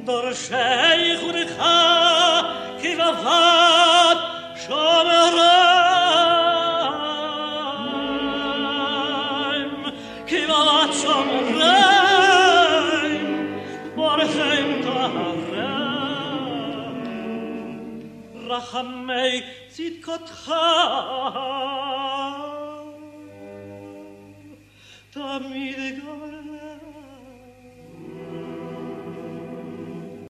דור שייך כבבת שומריים כבבת שומריים בורכם טהריים רחמי צדקתך תמיד גמר